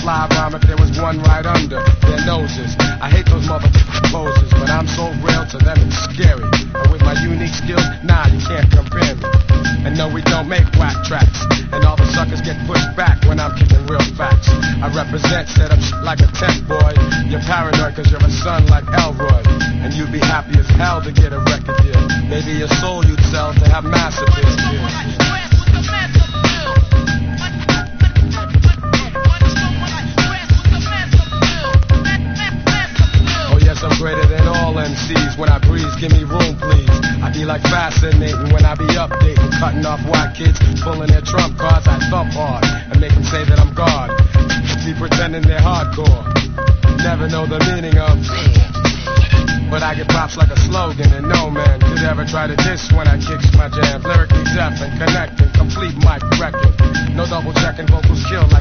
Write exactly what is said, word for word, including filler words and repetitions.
fly rhyme if there was one right under their noses. I hate those motherfucking poses, but I'm so real to them it's scary. And with my unique skills, nah, you can't compare me. And no, we don't make whack tracks, and all the suckers get pushed back when I'm kicking real facts. I represent, set up shit like a tent boy. You're paranoid cause you're a son like Elroy, and you'd be happy as hell to get a record deal. Maybe your soul you'd sell to have massive appeal. I'm greater than all M Cs. When I breeze, give me room, please. I be like fascinating when I be updating, cutting off white kids, pulling their trump cards. I thump hard and make them say that I'm God. Be pretending they're hardcore, never know the meaning of. But I get props like a slogan, and no man could ever try to diss when I kicks my jams. Lyrically deaf and connecting, complete mic wrecking. No double checking, vocals kill like